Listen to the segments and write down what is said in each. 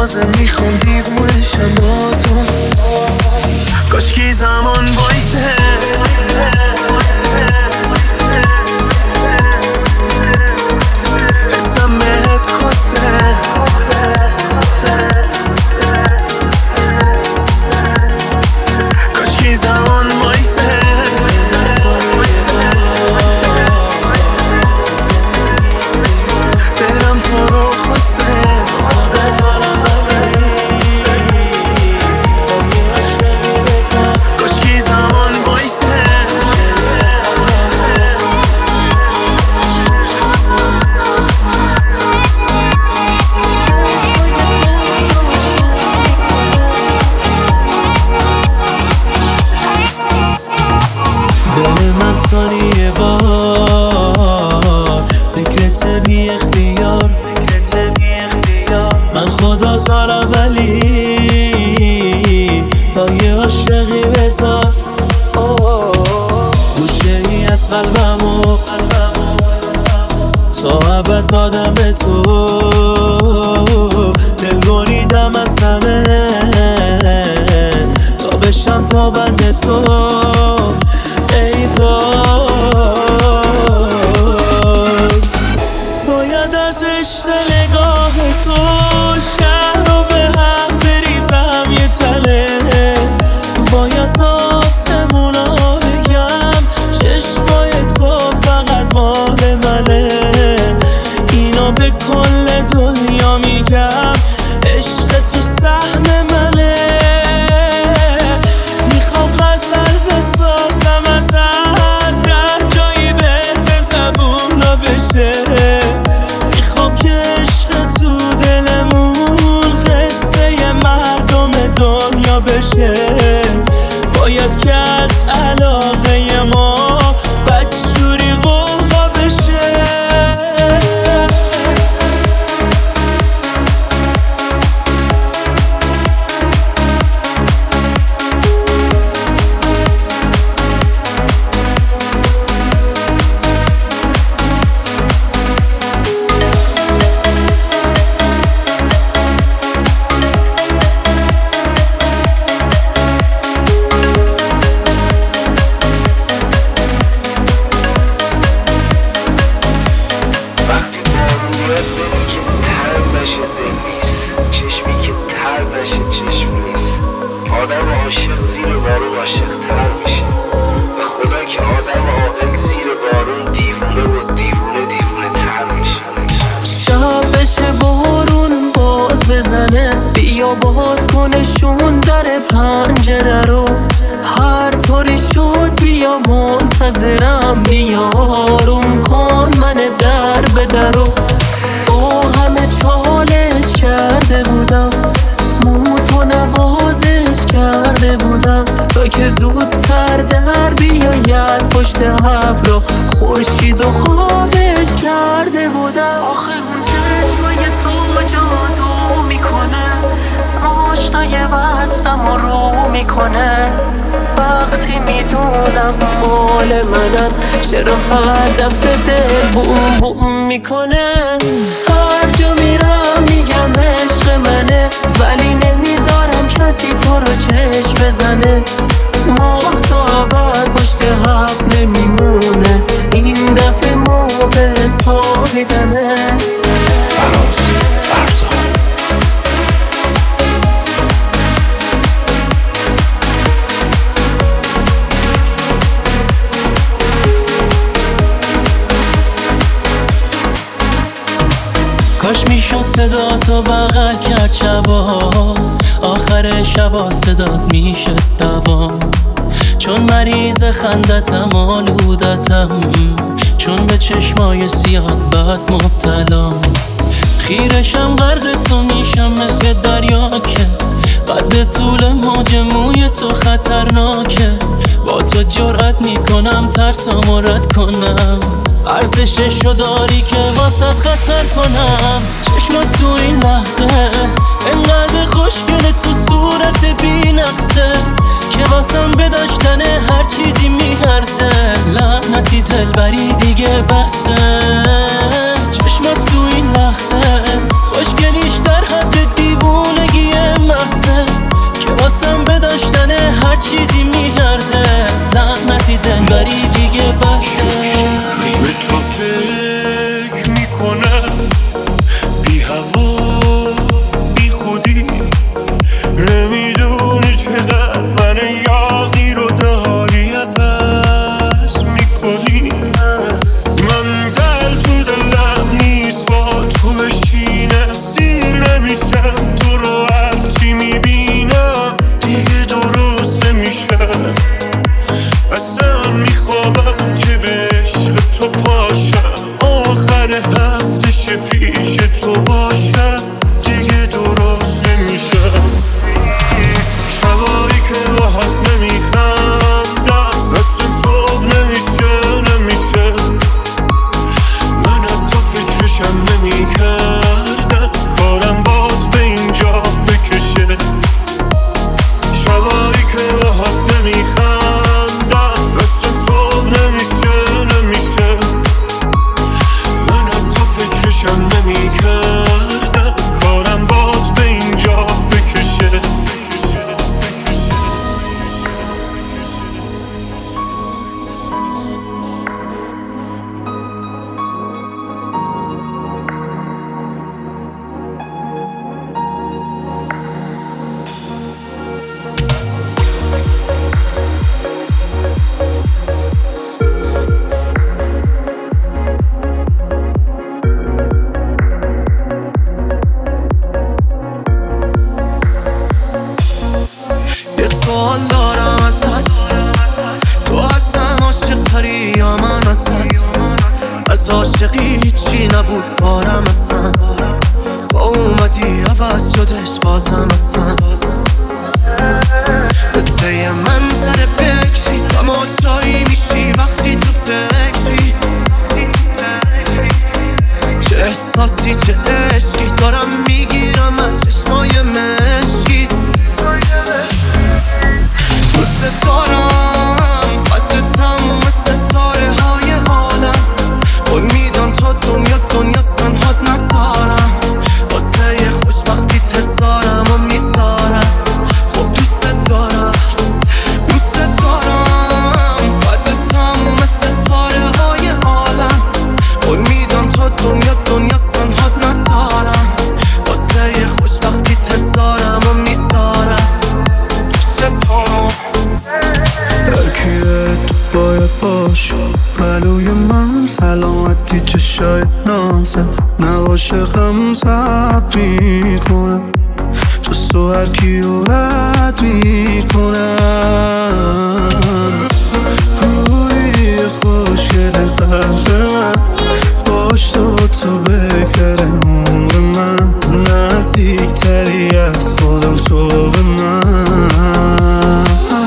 بازم میخوام دیوونشم با تو. کاشکی زمان وایسه حسم بهت خواسته. کاشکی زمان وایسه دلم تو رو خواسته. کاشکی زمان وایسه دل من ثانیه بار فکرت بی اختیار. من خدا زارم ولی پای عاشقی بذار. گوشه ای از قلبمو تا ابد دادم به تو. دل بریدم از همه تا بشم پابند تو. ای وای باید از عشق نگاه تو شهر رو به هم بریزم یه تله. باید آسمونا بگم چشمای تو فقط مال منه. اینا به کل دنیا میگم عشق تو سهم منه. میخوام غزل بسازم از هر جایی به زبونا بشه. میخوام که عشق تو دلمون قصه مردم دنیا بشه. باید که از علاقه ما بدجوری غوغا بشه. آدم عاشق زیر بارون عاشق تر میشه. به خدا که آدم عاقل زیر بارون دیوونه و دیوونه تر میشه. شب بشه بارون باز بزنه بیا باز کنشون در پنجره رو. هر طوری شد بیا منتظرم بیا آروم کن من در به درو. با همه چالش کرده بودم موتو نوازش کرده بودم تا که زودتر در بیایی از پشت ابرا. خورشید و خوابش کرده بودم. آخه اون چشمای تو جادو میکنه آشنای وزنم رو میکنه. وقتی میدونم مال منم چرا هر دفعه دل بوم بوم میکنه. هر جا میرم میگم عشق منه ولی نمیذارم کسی تو رو چشم بزنه. ماه تا ابد پشت حق نمیمونه این دفعه موقع تا میدنه. فراز فرزاد کاش میشد صدا تو بغل کرد شبا. آخر شبا صدات میشه دوام. چون مریض خندتم آلودتم چون به چشمای سیاه بد مبتلام. خیرشم غرق تو میشم مثل دریا که قد طول موج موی تو خطرناکه. با تو جرأت میکنم ترسامو رد کنم. ارزششو داری که واسط خطر کنم. چشمات تو این لحظه انقدر خوشگله تو صورت بی نقصه که واسم به داشتن هر چیزی میارزه. لعنتی دلبری دیگه بسه. چشمات تو این لحظه خوشگلیش در حد دیوونه چیزی میارزه، لعنتی دلبری دیگه بسه. به تو فکر میکنم بی هوا بی خودی، نمیدونی چقدر من یاقی رو داری عوض میکنی. من دل تو دلم نیست با تو بشینم، سیر نمیشم تو رو هرچی میبینم دیگه درست نمیشم. اصلا میخوابم که به عشق تو پاشم، آخر هفته پیش تو باشم دیگه درست نمیشم. شبایی که راحت نمیخندم، مثل صبح نمیشه من حتی فکرشم نمیکردم کارم باد به اینجا بکشه. شبایی که راحت نمیخندم، مثل صبح نمیشه من حتی فکرشم نمیکردم کارم باد به اینجا بکشه. یه سوال دارم ازت، تو ازم عاشق تری یا من ازت؟ از عاشقی هیچی نبود بارم اصلا، با اومدی عوض شدش بازم اصلا. قصه من سر بکری تماشایی میشی وقتی تو فکری، چه احساسی چه عشقی دارم میگیرم از چشمای مشکیت. دوست دارم قد تموم ستاره های عالم، قول میدم تا دنیا سنهات نزارم، واسه یه خوشبختی تزارم و میزارم. خب دوست دارم قد تموم ستاره های عالم، قول میدم تا دنیا سنهات نزارم، واسه یه خوشبختی تزارم و میزارم. هرکیه تو باید باشه پلوی من، سلامتی چشای نازم نباشه غم زب میکنم، جز تو هرکی رو رد میکنم. روی خوشگل قلب من باش، تو بهتره عمر من، نزدیکتری از خودم تو به من.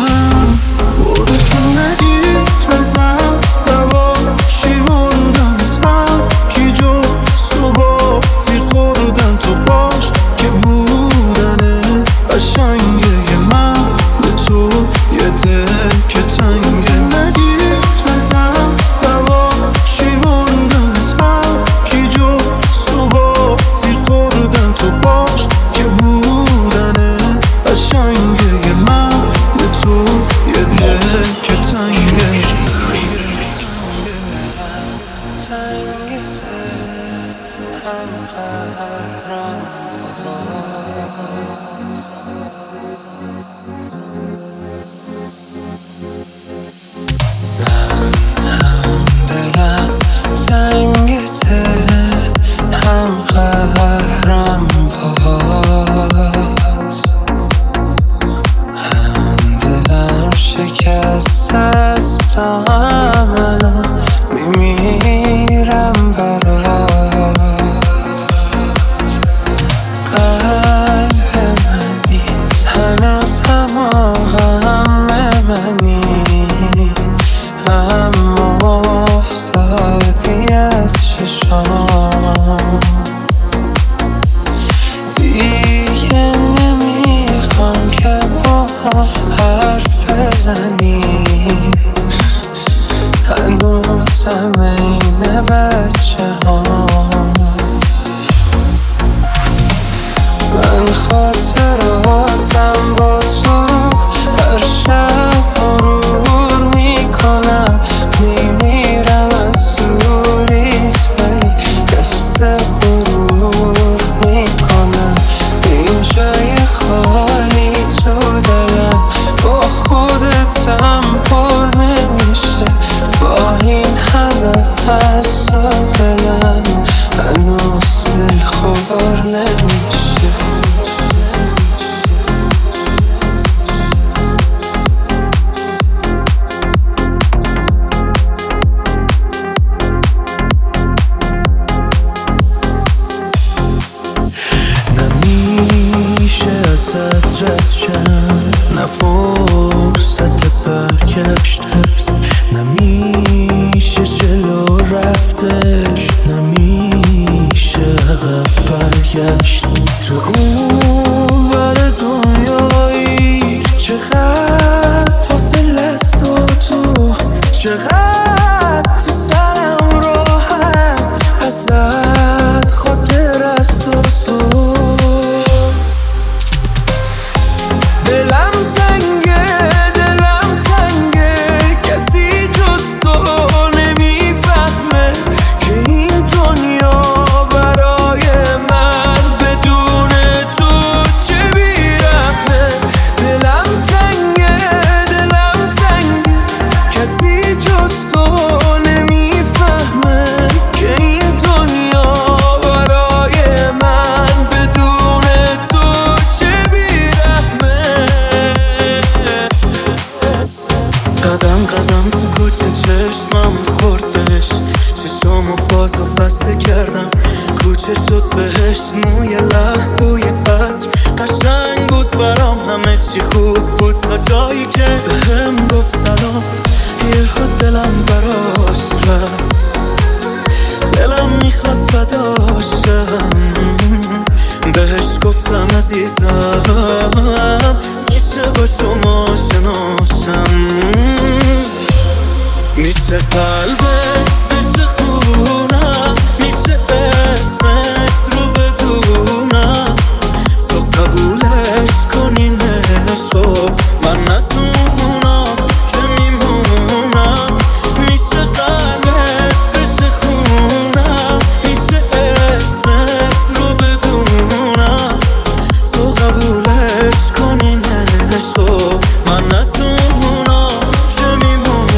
میمیرم برات، قلب منی هنوز هم غم منی، اما افتادی از چشام. دیگه نمیخوام که با حرف بزنی، هنوزم این بچه ها. من خاطراتم با تو هر شب نه فرصت برگشت هست، نمیشه جلو رفتش، نمیشه عقب برگشت. تو اون ور دنیایی چقدر فاصله است و تو چقدر تو سرم راحت ازت خاطر است و دلم تنگه کسی جز تو نمیفهمه که این دنیا برای من بدون تو چه بیرحمه. دلم تنگه کسی جز تو نمیفهمه که این دنیا برای من بدون تو چه بیرحمه. قدم تو کوچه چشمم خوردش، چشامو باز و بسته کردم، کوچه شد بهش موی لخ بوی عطر، قشنگ بود برام همه چی خوب بود تا جایی که بهم گفت سلام. یهو دلم براش رفت، دلم میخواست بداشم، بهش گفتم عزیزم میشه با شما شناشم، میشه قلبت بشه خونم، میشه اسمت رو بدونم، تو قبولش کنین عشقو من از اونا که میمونم. میشه قلبت بشه خونم، میشه اسمت رو بدونم، تو قبولش کنین عشقو من از اونا که میمونم.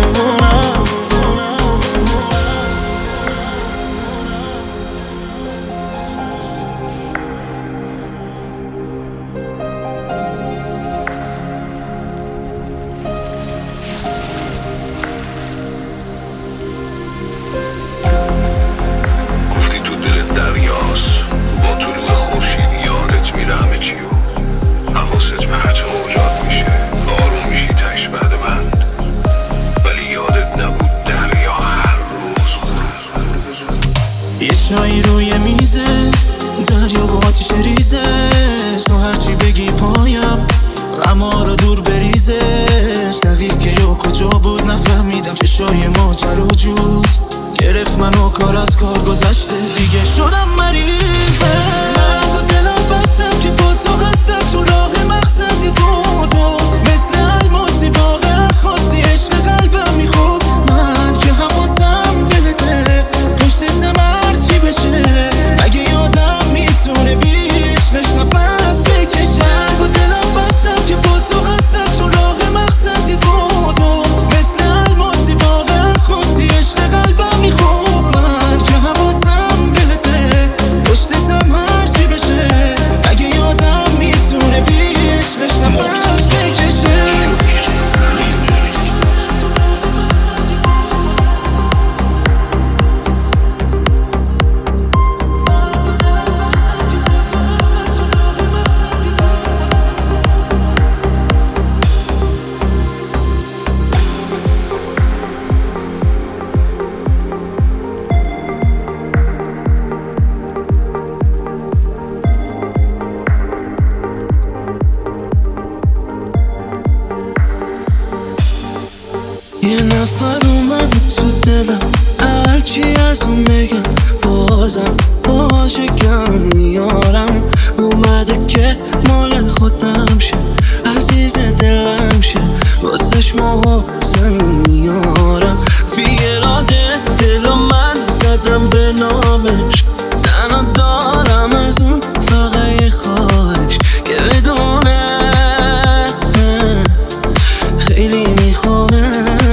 گفتی تو دل دریاست، با طلوع خورشید یادت میره همه چیو، حواست پرت موجات میشه، آروم میشی تش بعد بند، ولی یادت نبود دریا هر روز یه چایی روی میزه، دریا با آتیش ریزش، تو هرچی بگی پایم غما رو دور بریزش. دقیق که یا کجا بود نفهمیدم، چشای ماجرا جود گرفت منو، کار از کار گذشته دیگه شدم مریضه. من با دلم بستم که با تو هستم، تو راه مقصدی تو مثل الماسی واقعا خاصی، عشق قلبم میخوب من که حواسم بهته، پشتتم هرچی بشه اگه یادم میتونه بیشقش نفس بکشم. با دلم بستم که با تو هستم، تو راه مقصدی تو مثل الماسی واقعا خاصی، عشق قلبم میخوب من که حواسم بهته، پشتتم هرچی بشه اگه یادم میتونه بیشقش نفس بکشم. یه نفر اومده تو دلم، هرچی از اون بگم بازم باشه کم میارم، اومده که مال خودم شه، عزیز دلم شه، واسش ماه زمین میارم. بی اراده دل من زدم به نامش، تنها دارم از اون فقط یه خواهش که بدونه خیلی میخوامش.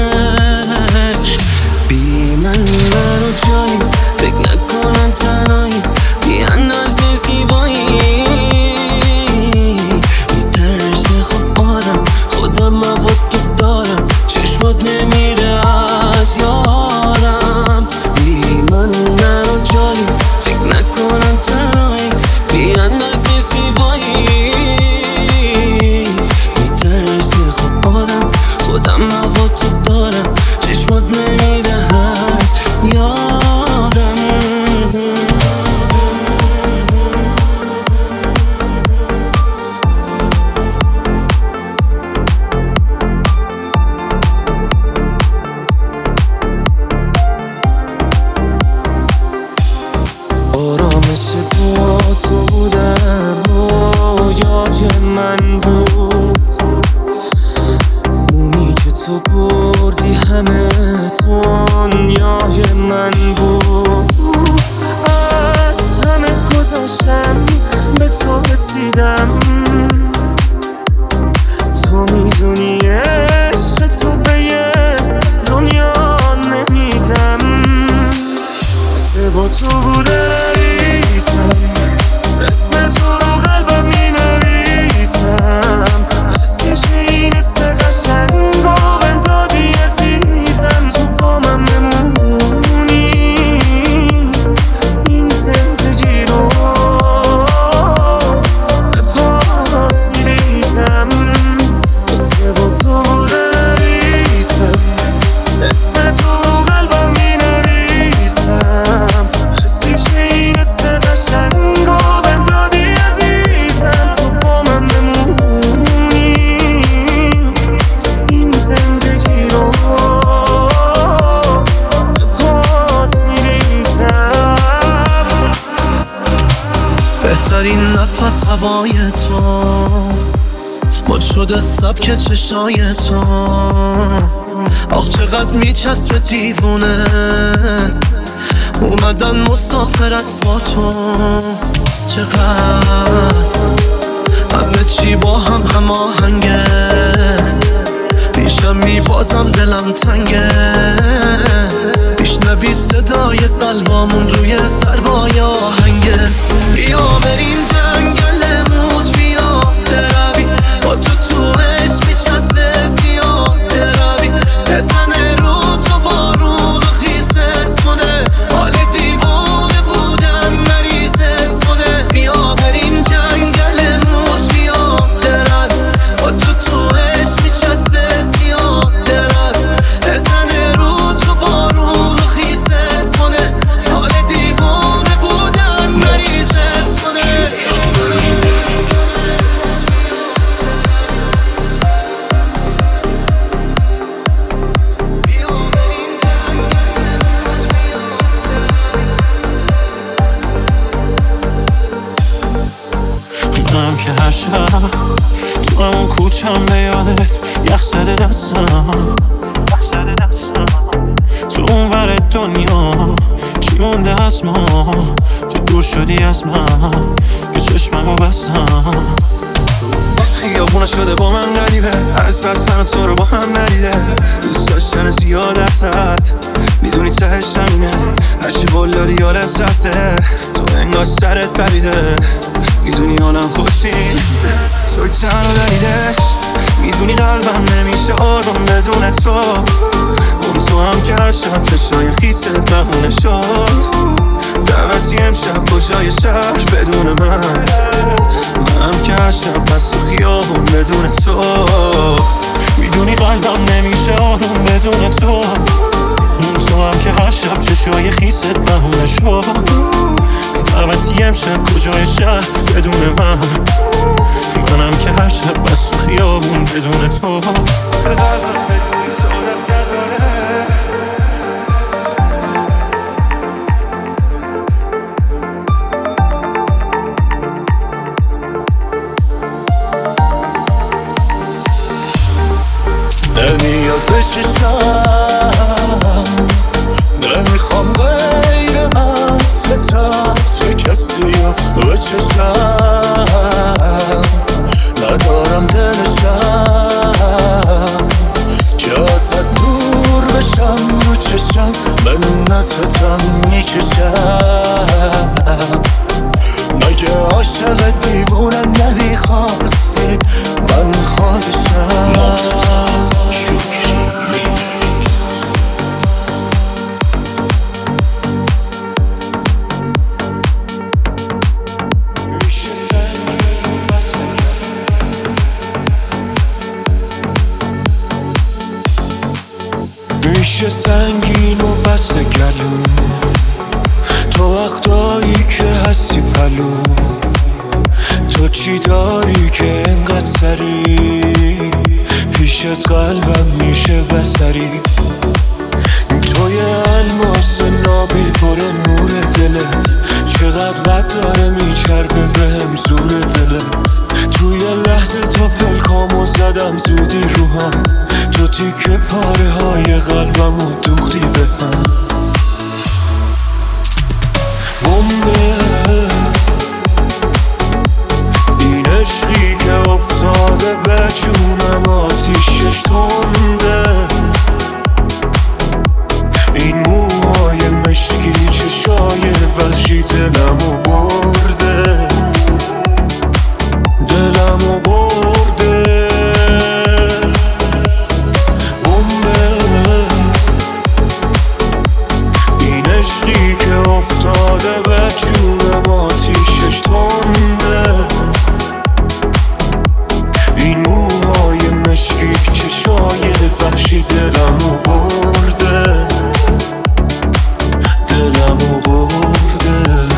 بی من رو جایی فکر نکنم تنهایی، بی اندازه زیبایی میترسه خب آدم، خودم مواد تو دارم، چشمات نمیره از یارم. بی من رو جایی هوای تو، مد شده سبک چشای تو. آخ چقدر میچسبه دیوونه اومدن مسافرت با تو. چقدر همه چی با هم هماهنگه، پیشم میبازم دلم تنگه. میشنوی صدای قلبامون روی سربای آهنگه. بیا بریم جنگل موج، بیا بروی با تو عشق میچسبه زیاد روی. بزنه رو تو بارون خیست کنه، حال دیوانه بودن مریضت کنه. بیا بریم جنگل موج، بیا بروی با تو عشق میچسبه زیاد روی. بزنه رو تو بارون خیست کنه، حال دیوانه بودن مریضت کنه. منم که هر شب تو همون کوچم به یادت یخ زده دستم. تو اون ور دنیا چی مونده از ما که دور شدی از من که چشممو بستم. خیابونه شده با من غریبه، از بس من و تو رو با هم ندیده. دوست داشتن زیاد ازت میدونی تهش همینه، هرچی بلدی یادت رفته تو انگار سرت پریده. میدونی حالم خوشین توی تن و دلیلش، میدونی قلبم نمیشه آروم بدون تو. اون تو هم که هر شب چشای خیست بهونه شد، دعوتی امشب کجای شهر بدون منم که هر شب پس تو خیابون بدون تو. میدونی قلبم نمیشه آروم بدون تو. اون تو هم که هر شب چشای خیست بهونه شد، دعوتی امشب کجای شهر بدون منم که هر شب بس تو خیابون بدون تو. نمیاد بچشم، نمیخوام غیر عطر چه کسی رو بچشم. ندارم دلشم که ازت دور بشم، رو چشم منتتم میکشم. مگه عاشق دیوونه نمیخواستی من خواهشم. میشه سنگین و بسته گلو، تو وقتایی که هستی پلو. تو چی داری که انقدر سری پیشت قلبم میشه بسری. توی الماس نابی پر نور دلت، چقدر بد داره میچربه بهم زور دلت. توی لحظه تا پلکامو زدم زودی روحم، تو تیکه پاره های قلبمو دوختی به هم. بمبه این عشقی که افتاده به جونم آتیشش تنده. این موهای مشکی چشای وحشی دلمو برده، دلمو برده. این عشقی که افتاده به جونم آتیشش تنده. این موهای مشکی چشای وحشی دلمو برده، دلمو برده.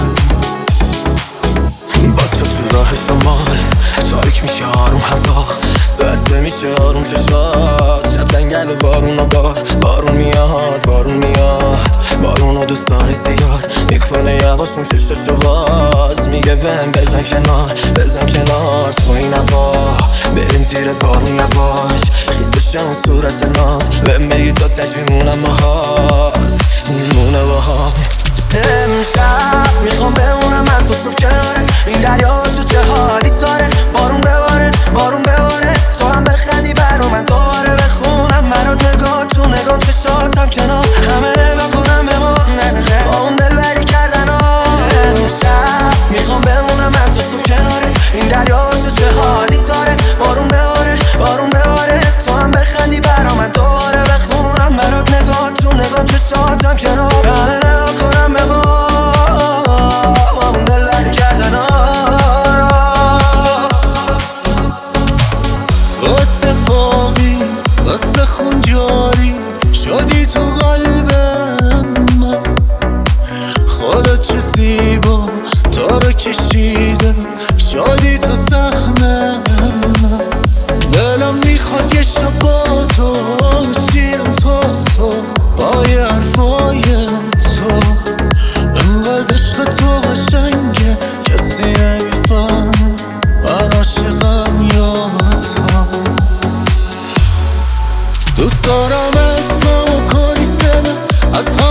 با تو راه شمال تاریک میشه آروم هوا، بسته میشه آروم چشات. شب جنگل و بارون و باد، بارون میاد بارون میاد. بارون و دوست داری زیاد، میکنه یواشون چششو باز، میگه بهم بزن کنار بزن کنار تو این هوا، بریم زیر بارون یواش خیز بشه اون صورت ناز، بهم بگی تا تج میمونم باهات میمونه باهام. امشب میخوام بمونم من تو صبح کنارت، این دریا تو چه حالی داره، بارون بباره بارون بباره، تو هم بخندی برا من دوباره بخونم برات نگاه تو نگام چشاتم کنار همه نگاه کنم به ما با اون دلبری کردن ها. امشب میخوام بمونم من تو صبح کنارت، این دریا تو چه حالی داره، بارون بباره بارون بباره، تو هم بخندی برا من دوباره بخونم برات نگاه تو نگام چشاتم کنار همه نگاه کنم به ما با اون دلبری کردن ها. تو اتفاقی واسه خون جاری شدی تو قلبم من، خدا چه زیبا تو رو کشیده شدی تو سهمم، دلم میخواد یه شب با تو شیم تا صبح با یه حرفای تو، انقدر عشق تو قشنگه کسی نمیفهمه من عاشقم یا تو. دوست دارم اسممو کنی سنه از